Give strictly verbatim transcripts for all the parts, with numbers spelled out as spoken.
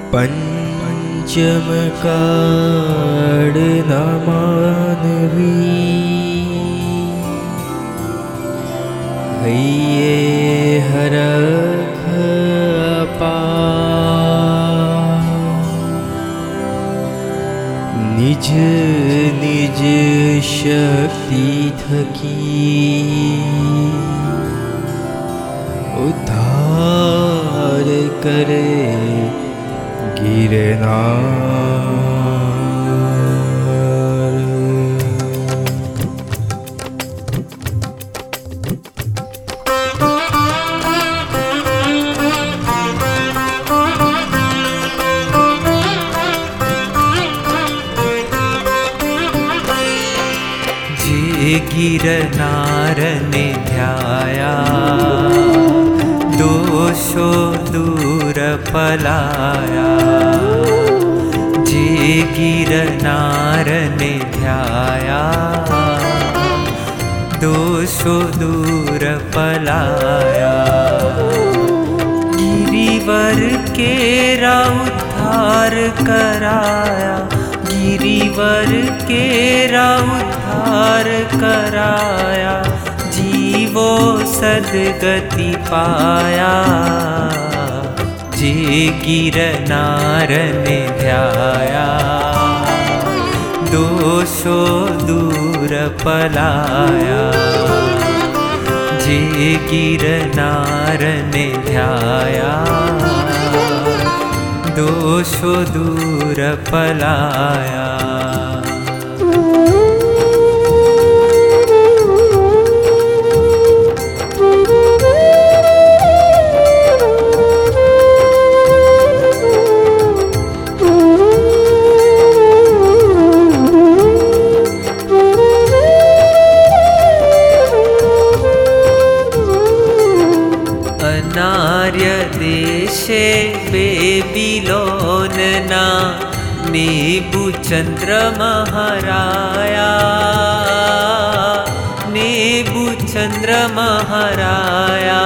पंचम काड न मानवी, हइये हरख अपार। निज निज शक्ति थकी उद्धार करे गिरनार। जे गिरनार ने ध्याया, दोषो दूर पलाया। जे गिरनार ने ध्याया, दोषो दूर पलाया। गिरिवर केरा उद्धार कराया, गिरिवर केरा उद्धार कराया। जीवो सद्गति पाया, जे गिरनार ने ध्याया। दोषो दूर पलाया, जे गिरनार ने ध्याया। दोषो दूर पलाया। अनार्य देशे बेबीलोन ना नेबुचंद्र महाराया। नेबुचंद्र महाराया।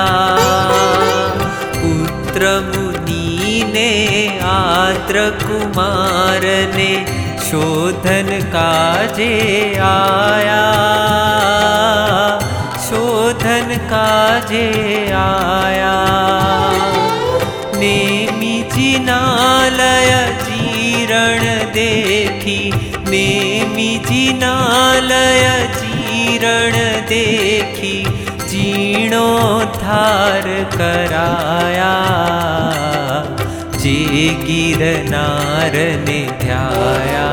पुत्र मुनि ने आद्र कुमार ने शोधन काजे आया। शोधन काजे आया। नेमि जिनालय जीर्ण देखी, नेमि जिनालय जीर्ण देखी। जीर्णोद्धार कराया, जे गिरनार ने ध्याया।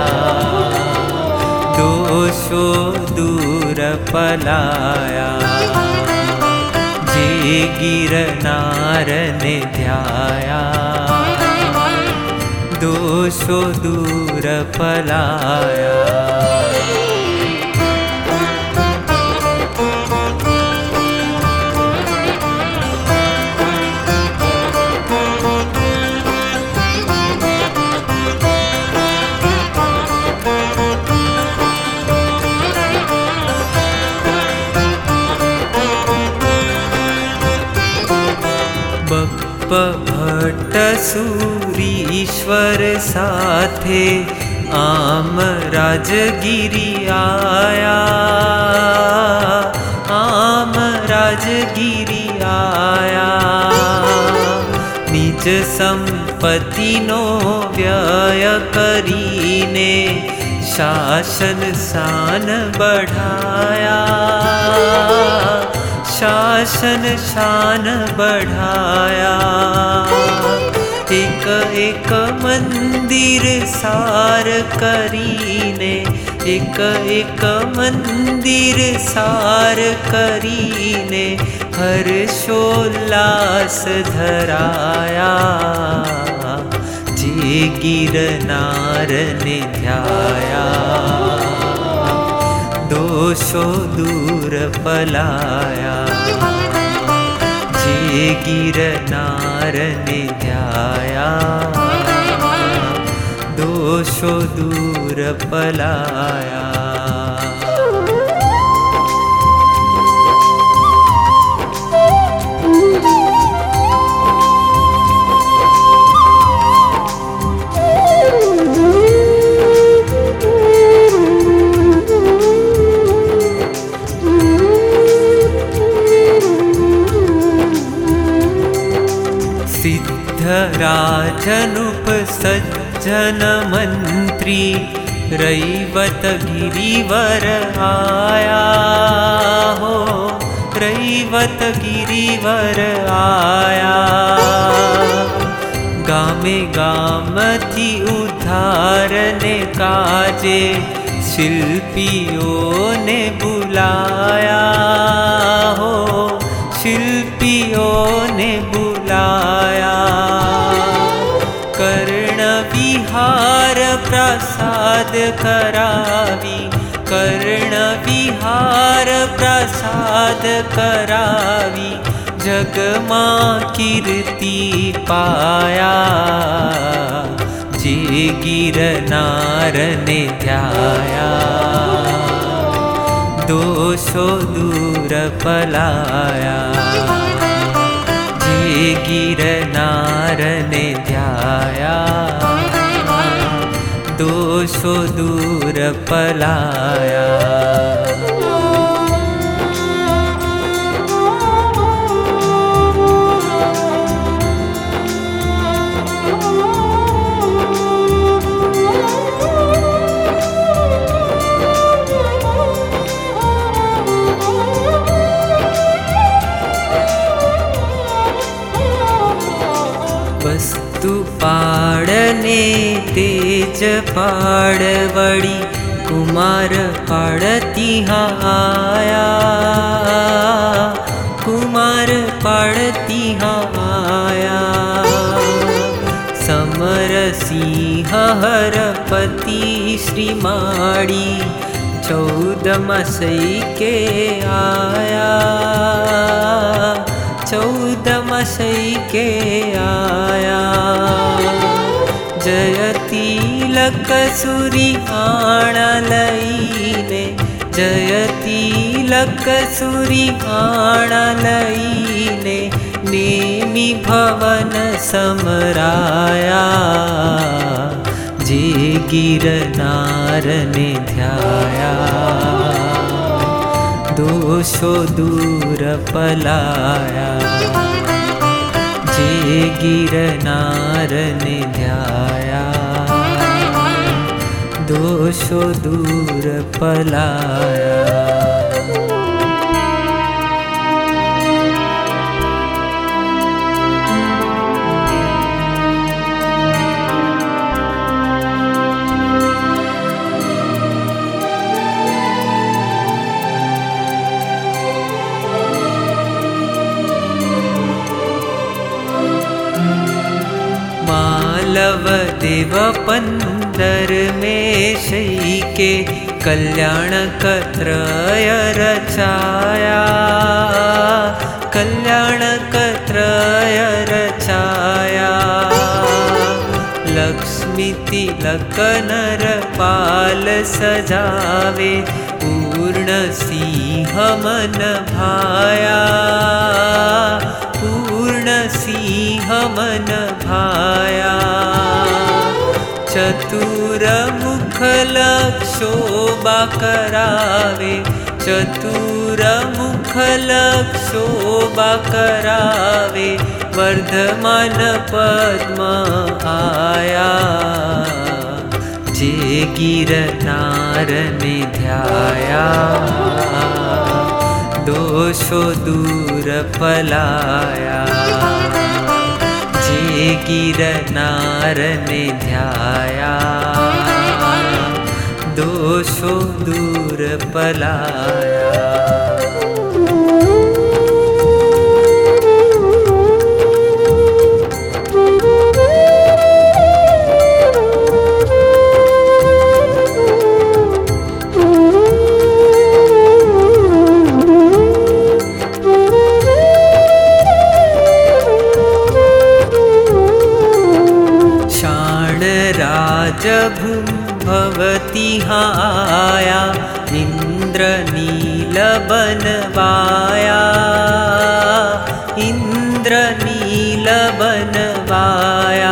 दोषो दूर पलाया, जे गिरनार ने ध्याया। दोषो दूर पलाया। भट्ट सूरीश्वर साथे आम राजगिरी आया। आम राजगिरी आया। निज संपत्ति नो व्यय करीने शासन शान बढ़ाया। शासन शान बढ़ाया। एक एक मंदिर सार करीने, एक एक मंदिर सार करीने। हर्षोल्लास धराया, जे गिरनार ने ध्याया। दोषो दूर पलाया, जे गिरनार ने ध्याया। दोषो दूर पलाया। सिद्धराजनुप सज्जन मंत्री रैवत गिरिवर आया हो, रैवत गिरिवर आया। गामे गाम थी उद्धारने काजे शिल्पियों ने बुलाया हो, शिल्पियों ने बुलाया। कर्ण विहार प्रसाद करावी, कर्ण विहार प्रसाद करावी। जगमा कीर्ति पाया, जे गिरनार ने ध्याया। दोषो दूर पलाया, जे गिरनार ने ध्याया। दोषो दूर पलाया। वस्तु पाड़ने तेज पाड़वड़ी, कुमार पाड़ती आया, कुमार पाड़ती आया। समर सिंह हरपति श्री माड़ी, चौदमसई के आया, चौदमसई के आया। जयती लक सुरी आणा लईने, जयती लक सुरी आणा लईने। नेमी भवन समराया, जे गिरनार ने ध्याया। दोषो दूर पलाया, जे गिरनार ने ध्याया। दोषो दूर पलाया। मालव देव पंदर में शई के, कल्याण कत्रय रचाया, कल्याण कत्रय रचाया। लक्ष्मी तिलक नर पाल सजावे, पूर्ण सिंह मन भाया, पूर्ण सिंह मन भाया। चतुर मुख लक्षोभा करावे, चतुर मुख लक्षोभा करावे। वर्धमान पद्म आया, जे गिरनार ने ध्याया। दोषो दूर पलाया, जे गिरनार ने ध्याया। दोषो दूर पलाया। भवती आया, इंद्र नील बनवाया, इंद्र नील बनवाया।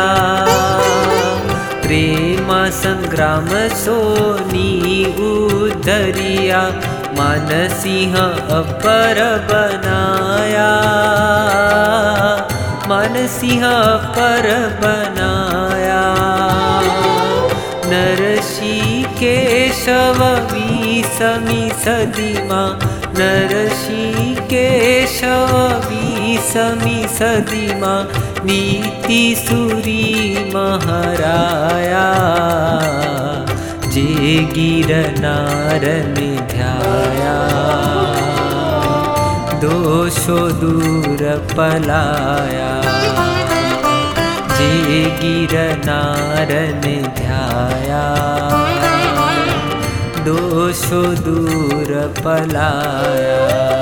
प्रेम संग्राम सोनी उधरिया, मानसिंह अपर बनाया, मानसिंह पर बनाया। नरषिकेशव बीसमी सदी मां, नरषिकेशव बीसमी सदी मां, नीति सूरी महराया। जे गिरनार ने ध्याया, दोषो दूर पलाया। जे गिरनार ने ध्याया, दोषो दूर पलाया।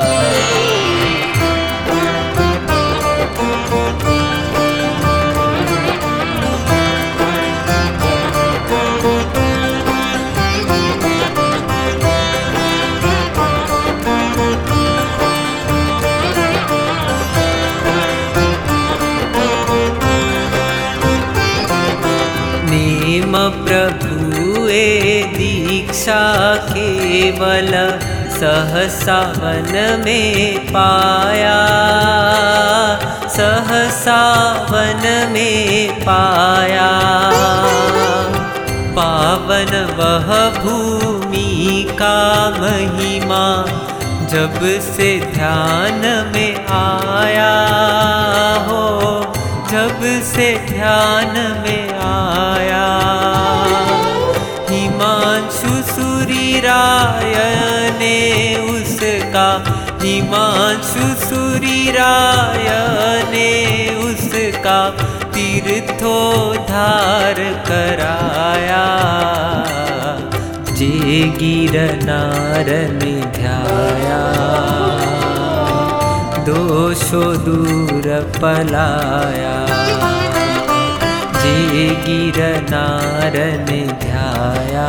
नेम प्रभुए दीक्षा केवल सहसा वन में पाया। सहसा वन में पाया। पावन वह भूमि का महिमा, जब से ध्यान में आया हो, जब से ध्यान में आया। हिमांशु सूरी राय ने उसका, हिमांशु सूरी राय ने उसका तीर्थोद्धार कराया। जे गिरनार ने ध्याया, दोषो दूर पलाया। जे गिरनार ने ध्याया,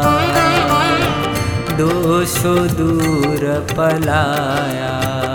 दोषो दूर पलाया।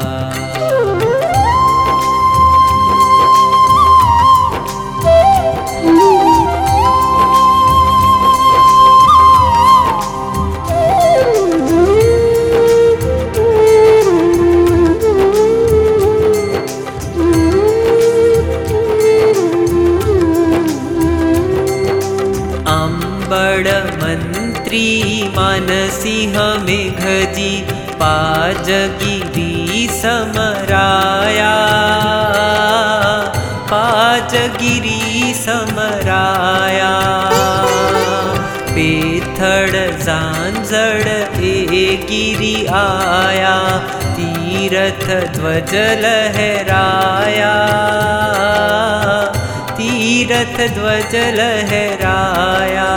बड़ मंत्री मानसिंह मेघजी, पाजगिरी समराया। पाजगिरी समराया। पेथड़ जांजड़ ए गिरी आया, तीरथ ध्वज लहराया। तीरथ ध्वज लहराया।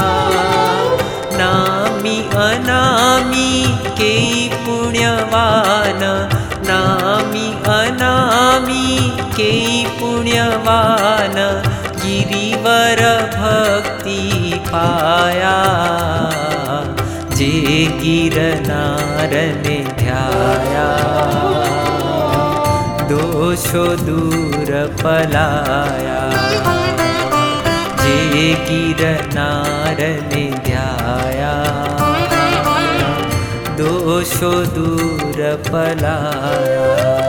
नामी अनामी के पुण्यवान, नामी अनामी के पुण्यवान, गिरिवर भक्ति पाया। जे गिरनार ने ध्याया, दोषो दूर पलाया। जे गिरनार ने ध्याया, दोषो दूर पलाया।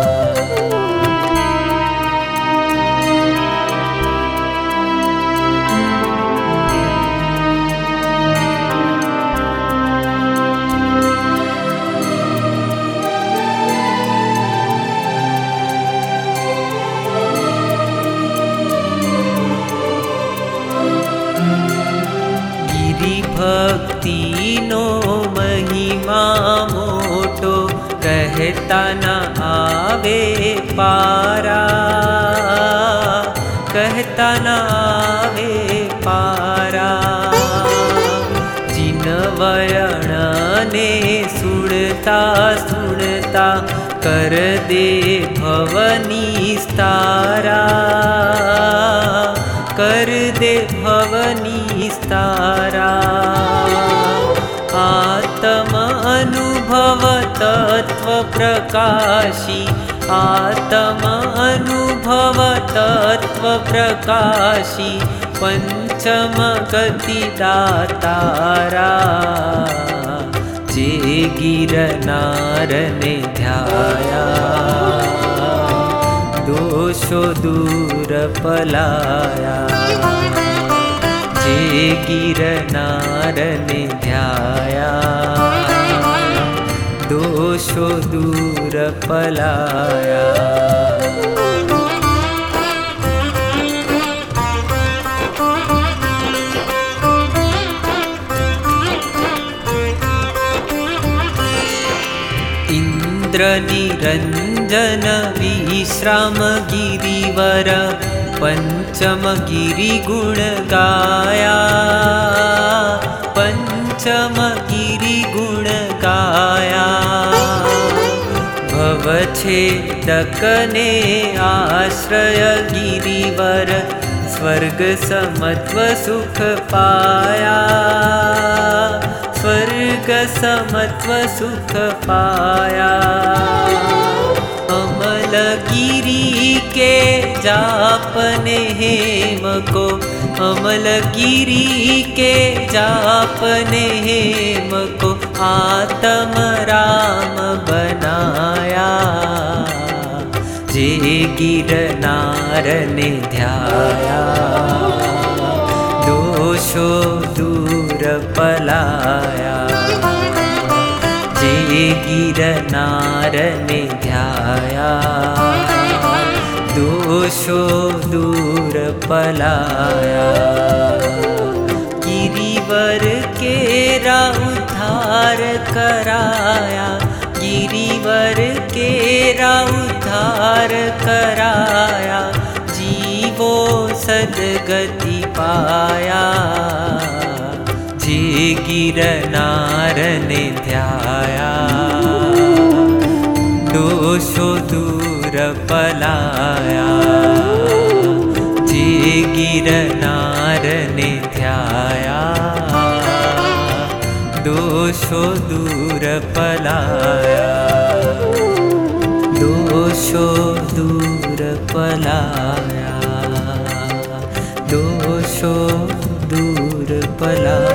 भक्ति नो महिमा मोटो, कहता न आवे पारा। कहता न आवे पारा। जिन वरण ने सुनता सुनता, कर दे भवनी स्तारा। कर दे भवनी स्तारा। आत्म अनुभव तत्व प्रकाशी, आत्म अनुभव तत्व प्रकाशी, पंचम गति दातारा। जे गिरनार ने ध्याया, दोषो दूर पलाया। जे गिरनार ने ध्याया, दोषो दूर पलाया। इंद्र निरंजन विश्राम गिरिवर, पंचम गिरि गुण गाया। पंचम गिरि गुण गाया। भवच्छेदकने आश्रय गिरिवर, स्वर्ग समत्व सुख पाया। स्वर्ग समत्व सुख पाया। अमल गिरि के जापने हेम को, अमल गिरि के जापने हेम को, आत्म राम बनाया। जे गिरनार ने ध्याया, दोषो दूर पलाया। जे गिरनार ने ध्याया, दोषो दूर पलाया। गिरिवर केरा उद्धार कराया। गिरिवर केरा उद्धार कराया। जीवो सद्गति पाया। जे गिरनार ने ध्याया, दोषो दूर पलाया। जे गिरनार ने ध्याया, दोषो दूर पलाया। दोषो दूर पलाया। दोषो दूर पलाया।